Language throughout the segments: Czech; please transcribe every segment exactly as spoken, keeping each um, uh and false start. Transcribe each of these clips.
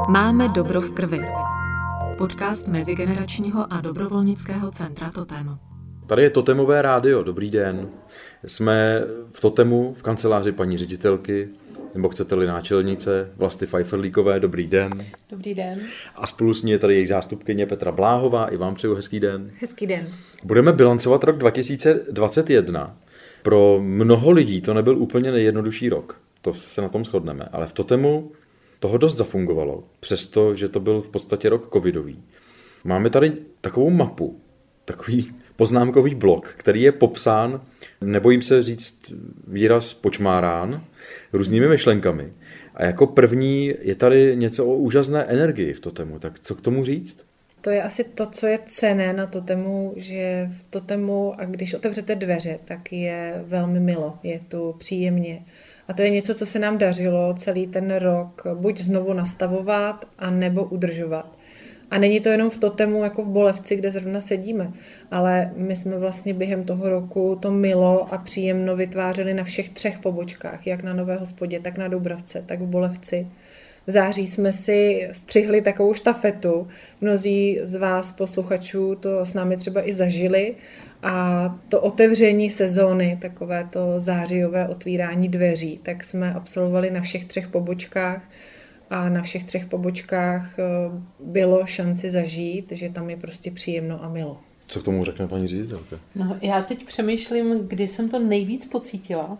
Máme dobro v krvi. Podcast mezigeneračního a dobrovolnického centra Totem. Tady je Totemové rádio, dobrý den. Jsme v Totemu, v kanceláři paní ředitelky, nebo chcete-li náčelnice, Vlasty Pfeifferlíkové, dobrý den. Dobrý den. A spolu s ní je tady jejich zástupkyně Petra Bláhová, i vám přeju hezký den. Hezký den. Budeme bilancovat rok dva tisíce dvacet jedna. Pro mnoho lidí to nebyl úplně nejjednodušší rok, to se na tom shodneme, ale v Totemu toho dost zafungovalo, přestože to byl v podstatě rok covidový. Máme tady takovou mapu, takový poznámkový blok, který je popsán, nebojím se říct výraz počmárán, různými myšlenkami. A jako první je tady něco o úžasné energii v Totemu. Tak co k tomu říct? To je asi to, co je cenné na Totemu, že v Totemu, a když otevřete dveře, tak je velmi milo, je tu příjemně. A to je něco, co se nám dařilo celý ten rok buď znovu nastavovat, a nebo udržovat. A není to jenom v Totemu, jako v Bolevci, kde zrovna sedíme, ale my jsme vlastně během toho roku to milo a příjemno vytvářeli na všech třech pobočkách, jak na Nové Hospodě, tak na Dubravce, tak v Bolevci. V září jsme si střihli takovou štafetu, mnozí z vás posluchačů to s námi třeba i zažili, a to otevření sezóny, takové to zářijové otvírání dveří, tak jsme absolvovali na všech třech pobočkách a na všech třech pobočkách bylo šanci zažít, že tam je prostě příjemno a milo. Co k tomu řekne paní ředitelka? No, já teď přemýšlím, kdy jsem to nejvíc pocítila,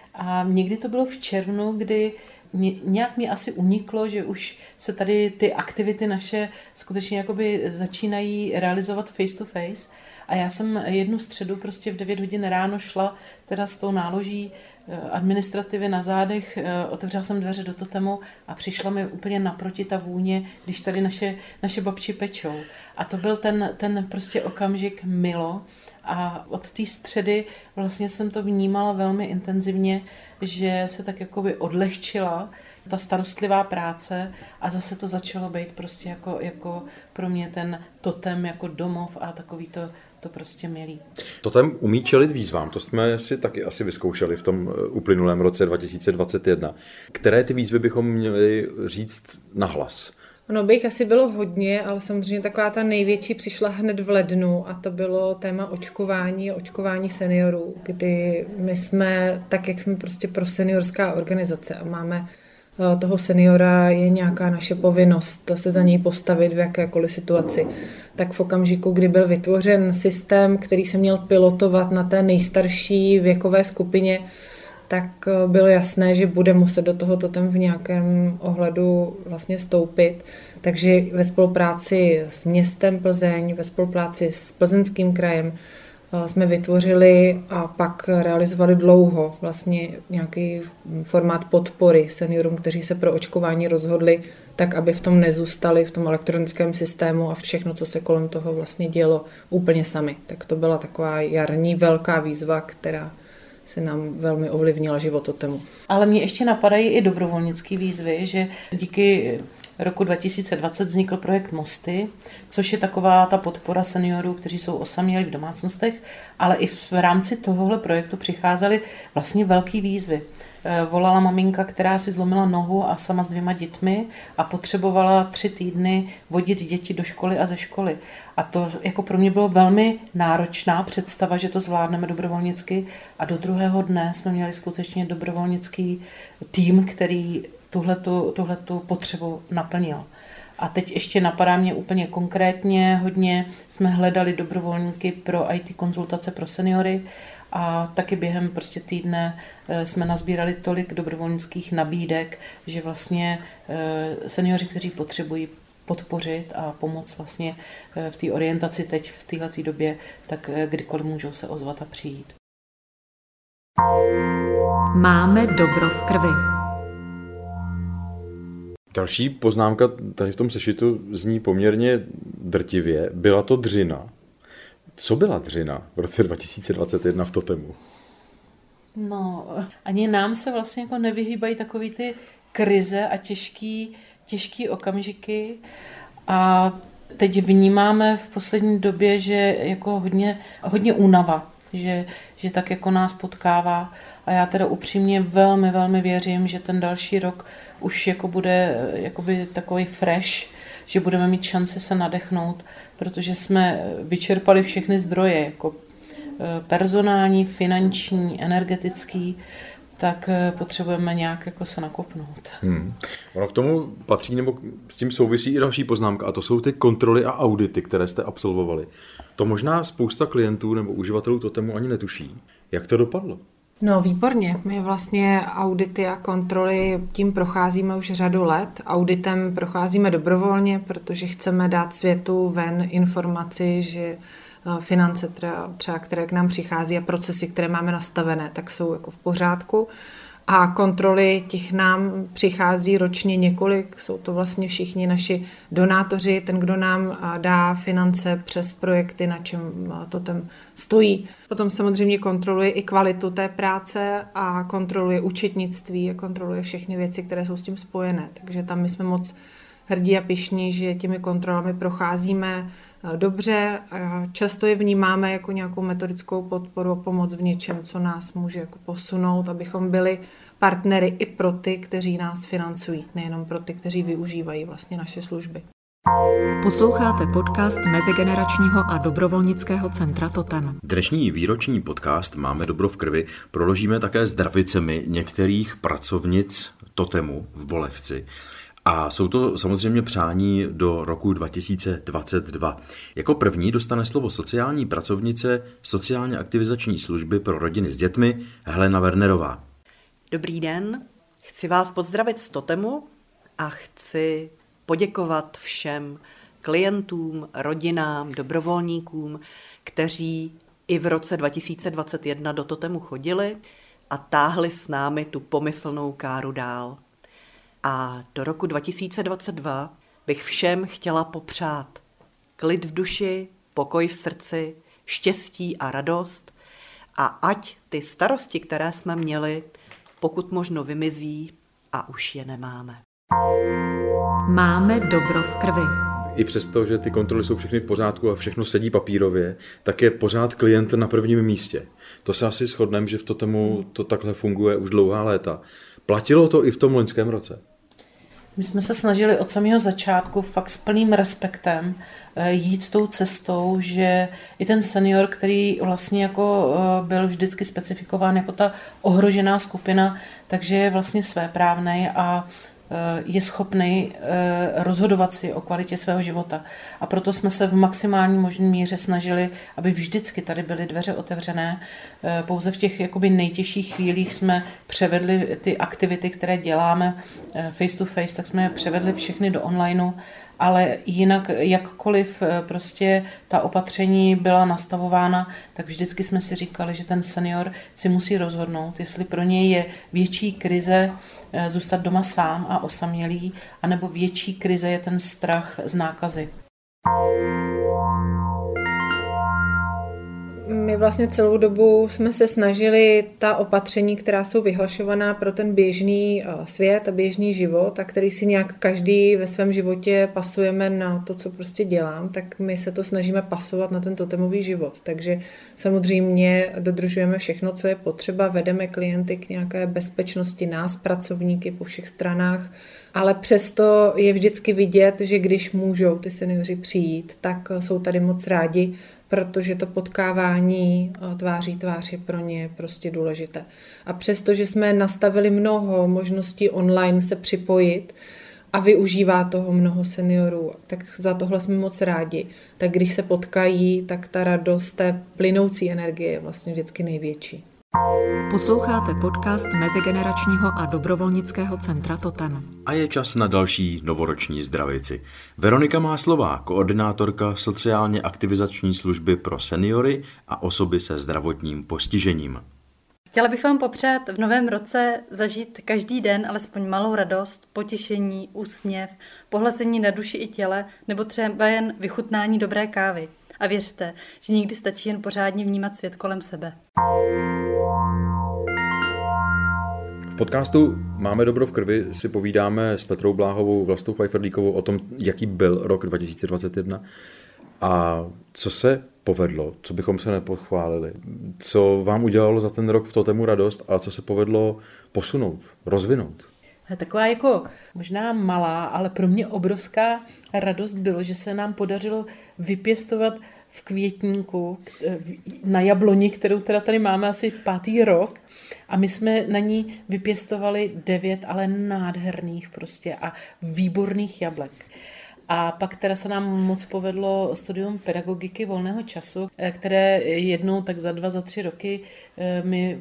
a někdy to bylo v červnu, kdy nějak mi asi uniklo, že už se tady ty aktivity naše skutečně jakoby začínají realizovat face to face. A já jsem jednu středu prostě v devět hodin ráno šla teda s tou náloží administrativy na zádech, otevřela jsem dveře do Totemu a přišla mi úplně naproti ta vůně, když tady naše, naše babči pečou. A to byl ten, ten prostě okamžik milo. A od té středy vlastně jsem to vnímala velmi intenzivně, že se tak jakoby odlehčila ta starostlivá práce a zase to začalo být prostě jako, jako pro mě ten Totem jako domov a takový to, to prostě milý. Totem umí čelit výzvám, to jsme si taky asi vyzkoušeli v tom uplynulém roce dva tisíce dvacet jedna. Které ty výzvy bychom měli říct nahlas? No, bych asi bylo hodně, ale samozřejmě taková ta největší přišla hned v lednu, a to bylo téma očkování, očkování seniorů, kdy my jsme, tak jak jsme prostě pro seniorská organizace a máme toho seniora, je nějaká naše povinnost se za něj postavit v jakékoliv situaci. Tak v okamžiku, kdy byl vytvořen systém, který se měl pilotovat na té nejstarší věkové skupině, tak bylo jasné, že bude muset do toho Totem v nějakém ohledu vlastně vstoupit. Takže ve spolupráci s městem Plzeň, ve spolupráci s Plzeňským krajem jsme vytvořili a pak realizovali dlouho vlastně nějaký formát podpory seniorům, kteří se pro očkování rozhodli, tak aby v tom nezůstali, v tom elektronickém systému a všechno, co se kolem toho vlastně dělo, úplně sami. Tak to byla taková jarní velká výzva, která se nám velmi ovlivnila život Totemu. Ale mě ještě napadají i dobrovolnické výzvy, že díky roku dva tisíce dvacet vznikl projekt Mosty, což je taková ta podpora seniorů, kteří jsou osamělí v domácnostech, ale i v rámci tohohle projektu přicházely vlastně velké výzvy. Volala maminka, která si zlomila nohu a sama s dvěma dětmi a potřebovala tři týdny vodit děti do školy a ze školy. A to jako pro mě bylo velmi náročná představa, že to zvládneme dobrovolnicky, a do druhého dne jsme měli skutečně dobrovolnický tým, který tuhletu, tuhletu potřebu naplnil. A teď ještě napadá mě úplně konkrétně, hodně jsme hledali dobrovolníky pro í té konzultace pro seniory, a taky během prostě týdne jsme nazbírali tolik dobrovolnických nabídek, že vlastně seniori, kteří potřebují podpořit a pomoct vlastně v té orientaci teď v této době, tak kdykoliv můžou se ozvat a přijít. Máme dobro v krvi. Další poznámka tady v tom sešitu zní poměrně drtivě. Byla to dřina. Co byla dřina v roce dva tisíce dvacet jedna v Totemu? No, ani nám se vlastně jako nevyhýbají takový ty krize a těžký, těžký okamžiky. A teď vnímáme v poslední době, že jako hodně, hodně únava. že, že tak jako nás potkává. A já teda upřímně velmi, velmi věřím, že ten další rok už jako bude jakoby takový fresh, že budeme mít šanci se nadechnout, protože jsme vyčerpali všechny zdroje, jako personální, finanční, energetický, tak potřebujeme nějak jako se nakopnout. Hmm. Ono k tomu patří, nebo s tím souvisí i další poznámka, a to jsou ty kontroly a audity, které jste absolvovali. To možná spousta klientů nebo uživatelů Totemu ani netuší. Jak to dopadlo? No výborně, my vlastně audity a kontroly tím procházíme už řadu let. Auditem procházíme dobrovolně, protože chceme dát světu ven informaci, že finance, třeba, třeba, které k nám přichází a procesy, které máme nastavené, tak jsou jako v pořádku. A kontroly těch nám přichází ročně několik, jsou to vlastně všichni naši donátoři, ten, kdo nám dá finance přes projekty, na čem to tam stojí. Potom samozřejmě kontroluje i kvalitu té práce a kontroluje účetnictví a kontroluje všechny věci, které jsou s tím spojené. Takže tam my jsme moc hrdí a pyšní, že těmi kontrolami procházíme dobře a často je vnímáme jako nějakou metodickou podporu a pomoc v něčem, co nás může jako posunout, abychom byli partnery i pro ty, kteří nás financují, nejenom pro ty, kteří využívají vlastně naše služby. Posloucháte podcast Mezigeneračního a dobrovolnického centra Totem. Dnešní výroční podcast Máme dobro v krvi proložíme také zdravicemi některých pracovnic Totemu v Bolevci. A jsou to samozřejmě přání do roku dva tisíce dvacet dva. Jako první dostane slovo sociální pracovnice sociálně aktivizační služby pro rodiny s dětmi Helena Wernerová. Dobrý den, chci vás pozdravit z Totemu a chci poděkovat všem klientům, rodinám, dobrovolníkům, kteří i v roce dva tisíce dvacet jedna do Totemu chodili a táhli s námi tu pomyslnou káru dál. A do roku dva tisíce dvacet dva bych všem chtěla popřát klid v duši, pokoj v srdci, štěstí a radost a ať ty starosti, které jsme měli, pokud možno vymizí a už je nemáme. Máme dobro v krvi. I přesto, že ty kontroly jsou všechny v pořádku a všechno sedí papírově, tak je pořád klient na prvním místě. To se asi shodneme, že v Totemu to takhle funguje už dlouhá léta. Platilo to i v tom loňském roce? My jsme se snažili od samého začátku fakt s plným respektem jít tou cestou, že i ten senior, který vlastně jako byl vždycky specifikován jako ta ohrožená skupina, takže je vlastně svéprávnej a je schopný rozhodovat si o kvalitě svého života. A proto jsme se v maximální možné míře snažili, aby vždycky tady byly dveře otevřené. Pouze v těch jakoby nejtěžších chvílích jsme převedli ty aktivity, které děláme face to face, tak jsme je převedli všechny do onlineu, ale jinak jakkoliv prostě ta opatření byla nastavována, tak vždycky jsme si říkali, že ten senior si musí rozhodnout, jestli pro něj je větší krize zůstat doma sám a osamělý, anebo větší krize je ten strach z nákazy. My vlastně celou dobu jsme se snažili ta opatření, která jsou vyhlašovaná pro ten běžný svět a běžný život a který si nějak každý ve svém životě pasujeme na to, co prostě dělám, tak my se to snažíme pasovat na ten totemový život. Takže samozřejmě dodržujeme všechno, co je potřeba, vedeme klienty k nějaké bezpečnosti nás, pracovníky po všech stranách, ale přesto je vždycky vidět, že když můžou ty seniori přijít, tak jsou tady moc rádi, protože to potkávání tváří tvář je pro ně prostě důležité. A přesto, že jsme nastavili mnoho možností online se připojit a využívá toho mnoho seniorů, tak za tohle jsme moc rádi. Tak když se potkají, tak ta radost té plynoucí energie je vlastně vždycky největší. Posloucháte podcast Mezigeneračního a dobrovolnického centra Totem. A je čas na další novoroční zdravici. Veronika Máslová, koordinátorka sociálně aktivizační služby pro seniory a osoby se zdravotním postižením. Chtěla bych vám popřát v novém roce zažít každý den alespoň malou radost, potěšení, úsměv, pohlazení na duši i těle nebo třeba jen vychutnání dobré kávy. A věřte, že někdy stačí jen pořádně vnímat svět kolem sebe. V podcastu Máme dobro v krvi si povídáme s Petrou Bláhovou, Vlastou Pfeifferlíkovou o tom, jaký byl rok dva tisíce dvacet jedna a co se povedlo, co bychom se nepochválili, co vám udělalo za ten rok v Totemu radost a co se povedlo posunout, rozvinout? Taková jako možná malá, ale pro mě obrovská radost bylo, že se nám podařilo vypěstovat v květníku na jabloni, kterou teda tady máme asi pátý rok, a my jsme na ní vypěstovali devět, ale nádherných prostě a výborných jablek. A pak teda se nám moc povedlo studium pedagogiky volného času, které jednou tak za dva, za tři roky my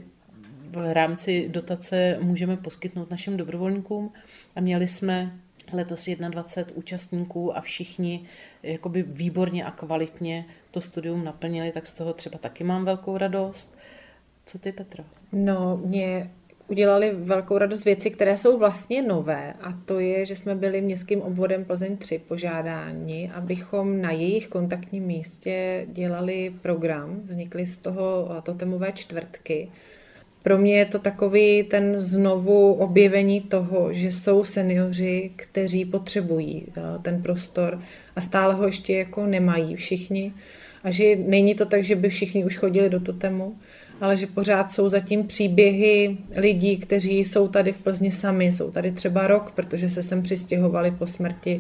v rámci dotace můžeme poskytnout našim dobrovolníkům. A měli jsme letos dvacet jedna účastníků a všichni jakoby výborně a kvalitně to studium naplnili, tak z toho třeba taky mám velkou radost. Co ty, Petro? No, mě udělali velkou radost věci, které jsou vlastně nové, a to je, že jsme byli městským obvodem Plzeň tři požádáni, abychom na jejich kontaktním místě dělali program. Vznikly z toho totemové čtvrtky. Pro mě je to takový ten znovu objevení toho, že jsou seniori, kteří potřebují ten prostor a stále ho ještě jako nemají všichni. A že není to tak, že by všichni už chodili do totemu, ale že pořád jsou zatím příběhy lidí, kteří jsou tady v Plzni sami, jsou tady třeba rok, protože se sem přistěhovali po smrti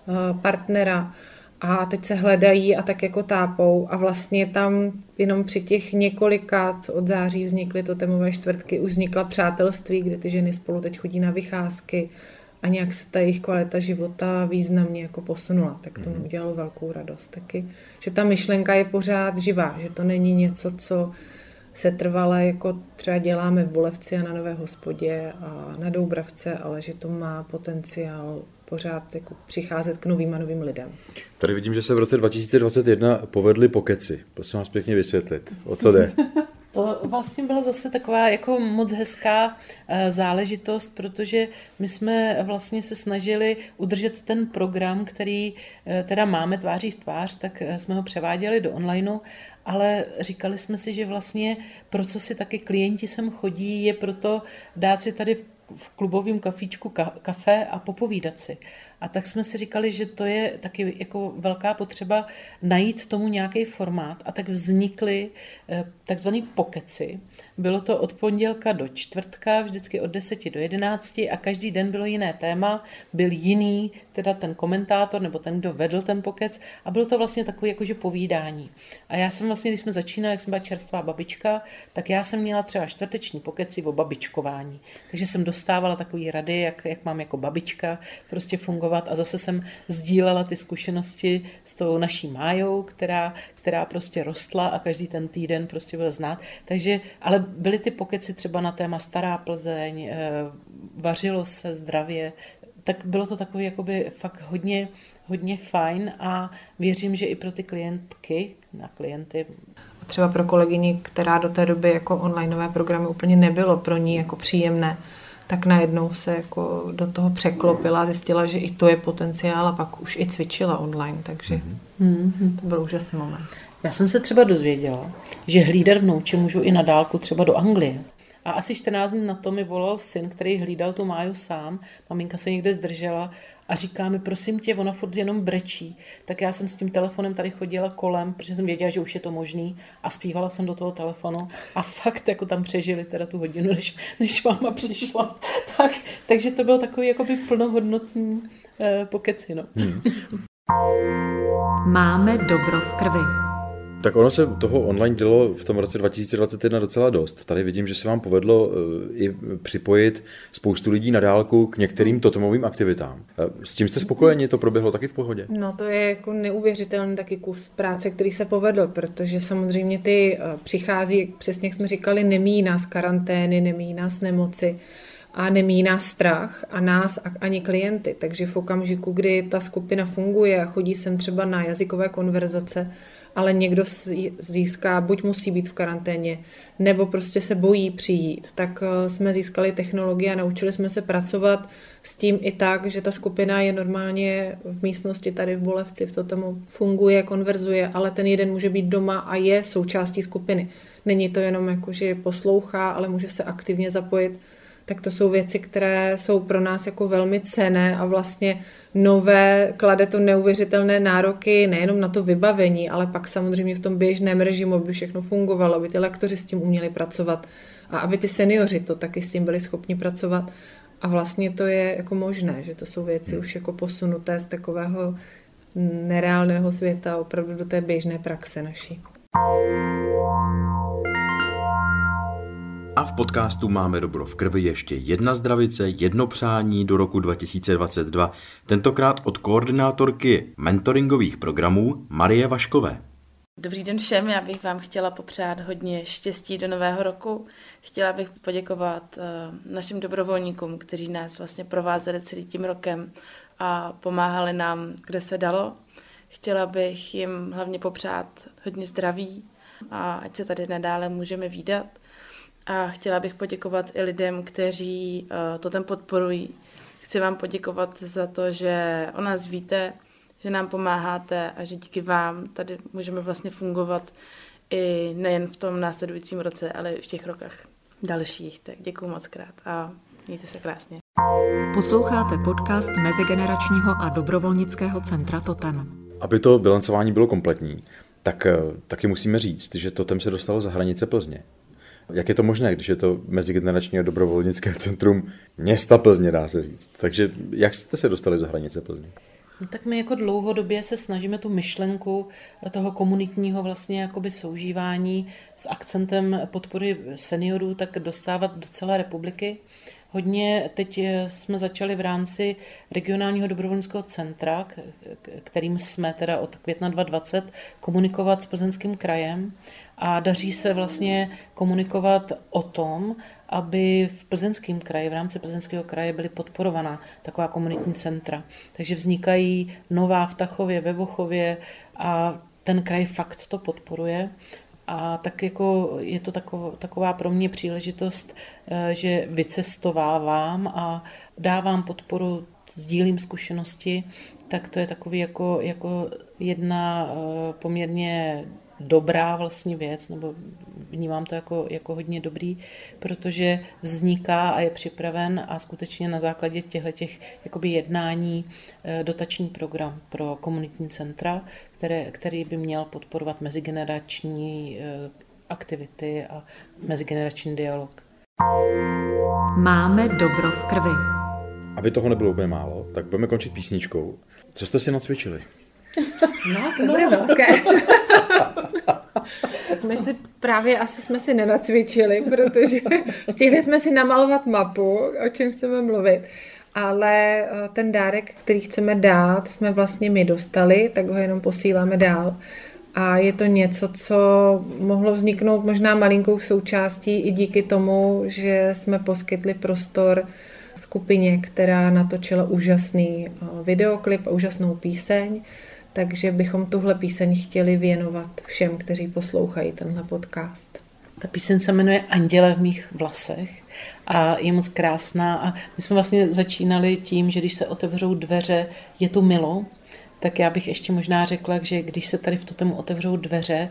partnera a teď se hledají a tak jako tápou a vlastně tam jenom při těch několika, co od září vznikly totemové čtvrtky, už vznikla přátelství, kde ty ženy spolu teď chodí na vycházky a nějak se ta jejich kvalita života významně jako posunula, tak to mi udělalo velkou radost taky, že ta myšlenka je pořád živá, že to není něco, co se trvale jako třeba děláme v Bolevci a na Nové Hospodě a na Doubravce, ale že to má potenciál pořád jako přicházet k novým a novým lidem. Tady vidím, že se v roce dva tisíce dvacet jedna povedly pokeci. Prosím vás pěkně vysvětlit, o co jde. To vlastně byla zase taková jako moc hezká záležitost, protože my jsme vlastně se snažili udržet ten program, který teda máme tváří v tvář, tak jsme ho převáděli do onlineu, ale říkali jsme si, že vlastně pro co si taky klienti sem chodí, je proto dát si tady v klubovém kafíčku kafe a popovídat si. A tak jsme si říkali, že to je taky jako velká potřeba najít tomu nějaký formát, a tak vznikly takzvaný pokeci. Bylo to od pondělka do čtvrtka, vždycky od deseti do jedenácti a každý den bylo jiné téma, byl jiný, teda ten komentátor nebo ten, kdo vedl ten pokec, a bylo to vlastně takové jakože povídání. A já jsem vlastně, když jsme začínali, jak jsem byla čerstvá babička, tak já jsem měla třeba čtvrteční pokeci o babičkování. Takže jsem dostávala takové rady, jak, jak mám jako babička prostě fungovat, a zase jsem sdílela ty zkušenosti s tou naší Májou, která, která prostě rostla a každý ten týden prostě byl znát. Takže, ale byly ty pokeci třeba na téma Stará Plzeň, vařilo se zdravě, tak bylo to takový jakoby fakt hodně, hodně fajn a věřím, že i pro ty klientky, na klienty. Třeba pro kolegyni, která do té doby jako onlineové programy úplně nebylo pro ní jako příjemné, tak najednou se jako do toho překlopila a zjistila, že i to je potenciál, a pak už i cvičila online, takže mm-hmm. to byl úžasný moment. Já jsem se třeba dozvěděla, že hlídat vnouče můžu i na dálku třeba do Anglie. A asi čtrnáct dní na to mi volal syn, který hlídal tu Máju sám. Maminka se někde zdržela a říká mi, prosím tě, ona furt jenom brečí. Tak já jsem s tím telefonem tady chodila kolem, protože jsem věděla, že už je to možný, a zpívala jsem do toho telefonu a fakt jako tam přežili teda tu hodinu, než, než máma přišla. tak, takže to bylo takový jakoby plnohodnotný eh, pokeci. No. Hmm. Máme dobro v krvi. Tak ono se toho online dělo v tom roce dva tisíce dvacet jedna docela dost. Tady vidím, že se vám povedlo i připojit spoustu lidí na dálku k některým totemovým aktivitám. S tím jste spokojeni? To proběhlo taky v pohodě? No to je jako neuvěřitelný taky kus práce, který se povedl, protože samozřejmě ty přichází, přesně jak jsme říkali, nemíjí nás karantény, nemíjí nás nemoci a nemíjí nás strach a nás ani klienty. Takže v okamžiku, kdy ta skupina funguje a chodí sem třeba na jazykové konverzace, ale někdo získá, buď musí být v karanténě, nebo prostě se bojí přijít, tak jsme získali technologie a naučili jsme se pracovat s tím i tak, že ta skupina je normálně v místnosti tady v Bolevci, v Totemu funguje, konverzuje, ale ten jeden může být doma a je součástí skupiny. Není to jenom jako, že poslouchá, ale může se aktivně zapojit. tak to jsou věci, které jsou pro nás jako velmi cenné a vlastně nové, klade to neuvěřitelné nároky nejenom na to vybavení, ale pak samozřejmě v tom běžném režimu, aby všechno fungovalo, aby ty lektoři s tím uměli pracovat a aby ty seniori to taky s tím byli schopni pracovat. A vlastně to je jako možné, že to jsou věci už jako posunuté z takového nereálného světa opravdu do té běžné praxe naší. A v podcastu Máme dobro v krvi ještě jedna zdravice, jedno přání do roku dva tisíce dvacet dva, tentokrát od koordinátorky mentoringových programů Marie Vaškové. Dobrý den všem, já bych vám chtěla popřát hodně štěstí do nového roku. Chtěla bych poděkovat uh, našim dobrovolníkům, kteří nás vlastně provázeli celým tím rokem a pomáhali nám, kde se dalo. Chtěla bych jim hlavně popřát hodně zdraví a ať se tady nadále můžeme vídat. A chtěla bych poděkovat i lidem, kteří uh, to tam podporují. Chci vám poděkovat za to, že o nás víte, že nám pomáháte a že díky vám tady můžeme vlastně fungovat i nejen v tom následujícím roce, ale i v těch rokách dalších. Tak děkuju moc krát a mějte se krásně. Posloucháte podcast Mezigeneračního a dobrovolnického centra Totem. Aby to bilancování bylo kompletní, tak taky musíme říct, že Totem se dostalo za hranice Plzně. Jak je to možné, když je to Mezigenerační a dobrovolnické centrum města Plzně, dá se říct. Takže jak jste se dostali za hranice Plzně? No, tak my jako dlouhodobě se snažíme tu myšlenku toho komunitního vlastně jakoby soužívání s akcentem podpory seniorů tak dostávat do celé republiky. Hodně teď jsme začali v rámci regionálního dobrovolnického centra, kterým jsme teda od května dva tisíce dvacet komunikovat s Plzeňským krajem a daří se vlastně komunikovat o tom, aby v Plzeňském kraji, v rámci Plzeňského kraje byly podporovaná taková komunitní centra. Takže vznikají nová v Tachově, ve Vochově a ten kraj fakt to podporuje. A tak jako je to taková, taková pro mě příležitost, že vycestovávám a dávám podporu, sdílím zkušenosti, tak to je takový jako, jako jedna poměrně dobrá vlastně věc, nebo vnímám to jako, jako hodně dobrý, protože vzniká a je připraven a skutečně na základě těchto jakoby jednání dotační program pro komunitní centra, které, který by měl podporovat mezigenerační aktivity a mezigenerační dialog. Máme dobro v krvi. Aby toho nebylo úplně málo, tak budeme končit písničkou. Co jste si nacvičili? No, to bude velké. My si právě asi jsme si nenacvičili, protože stihli jsme si namalovat mapu, o čem chceme mluvit. Ale ten dárek, který chceme dát, jsme vlastně my dostali, tak ho jenom posíláme dál. A je to něco, co mohlo vzniknout možná malinkou součástí i díky tomu, že jsme poskytli prostor skupině, která natočila úžasný videoklip a úžasnou píseň. Takže bychom tuhle píseň chtěli věnovat všem, kteří poslouchají tenhle podcast. Ta píseň se jmenuje Anděle v mých vlasech a je moc krásná. A my jsme vlastně začínali tím, že když se otevřou dveře, je tu milo, tak já bych ještě možná řekla, že když se tady v Totemu otevřou dveře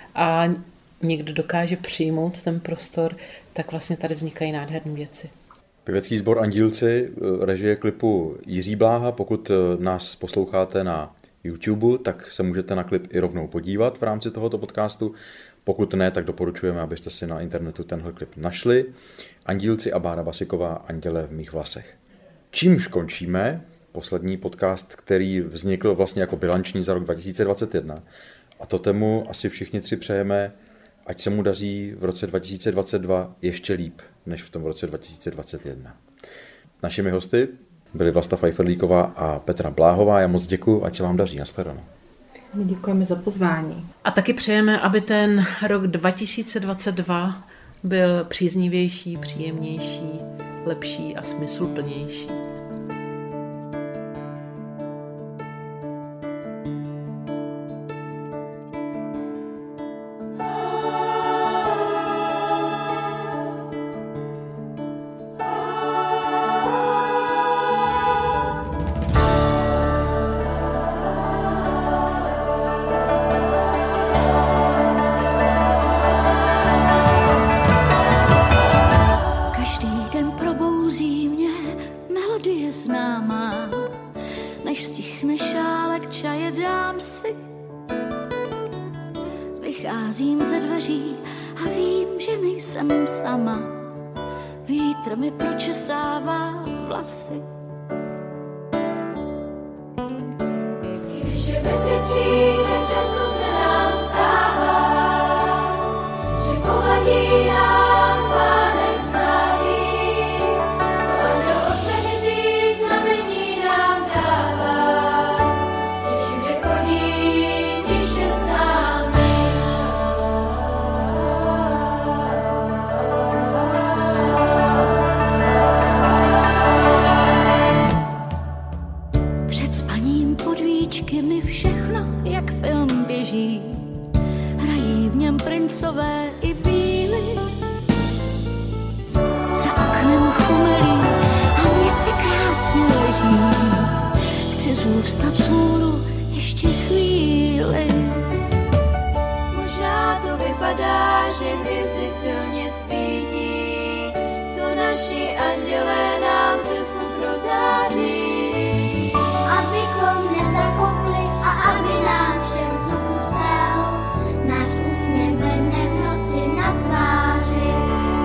a někdo dokáže přijmout ten prostor, tak vlastně tady vznikají nádherné věci. Pěvecký sbor Andílci, režie klipu Jiří Bláha. Pokud nás posloucháte na YouTube, tak se můžete na klip i rovnou podívat v rámci tohoto podcastu. Pokud ne, tak doporučujeme, abyste si na internetu tenhle klip našli. Andílci a Bára Basiková, Anděle v mých vlasech. Čímž končíme poslední podcast, který vznikl vlastně jako bilanční za rok dva tisíce dvacet jedna. A Totemu asi všichni tři přejeme, ať se mu daří v roce dva tisíce dvacet dva ještě líp, než v tom roce dva tisíce dvacet jedna. Našimi hosty byly Vlasta Fajferlíková a Petra Bláhová. Já moc děkuju, ať se vám daří. Nashledanou. My děkujeme za pozvání. A taky přejeme, aby ten rok dva tisíce dvacet dva byl příznivější, příjemnější, lepší a smysluplnější. Každý den probouzím vody je známá. Než stichne šálek čaje, dám si. Vycházím ze dveří a vím, že nejsem sama. Vítr mi pročesává vlasy. I když je bezvětší, tak často se nám stává, že pohladí nás vánek známý. To anděl ostražitý znamení nám dává, že všude chodí, když je s námi. Před spaním pod víčky mi všechno jak film běží. Hrají v něm princové i bílí. Za oknem chumelí a mě si krásně leží. Chci zůstat vzhůru ještě chvíli. Možná to vypadá, že hvězdy silně svítí. To naši andělé nám cestu prozáří. Abychom nezakopli a aby nám všem zůstal náš úsměv ve dne v noci na tváři.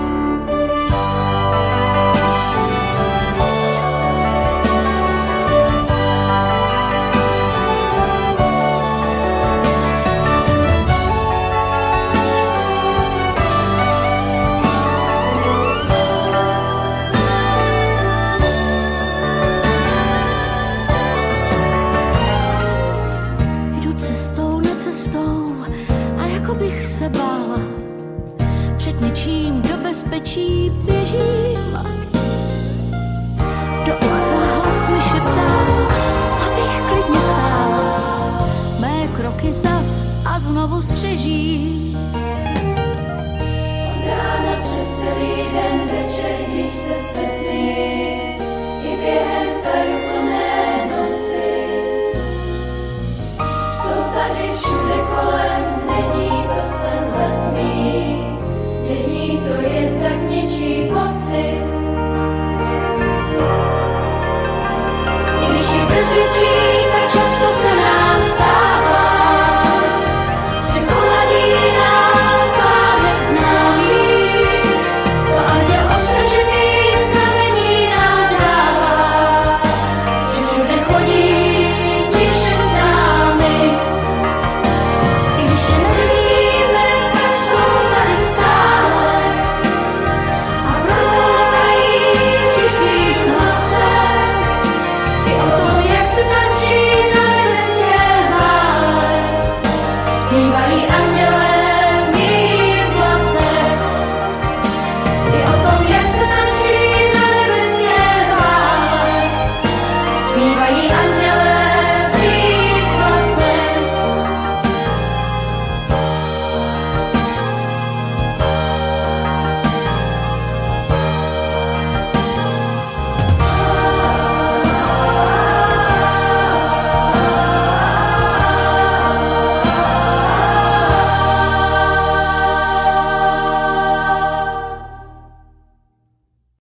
Se bála, před něčím do bezpečí běžím. Do ucha hlas mi šeptá, abych klidně stála. Mé kroky zas a znovu střeží. Od rána přes celý den večer, když se setká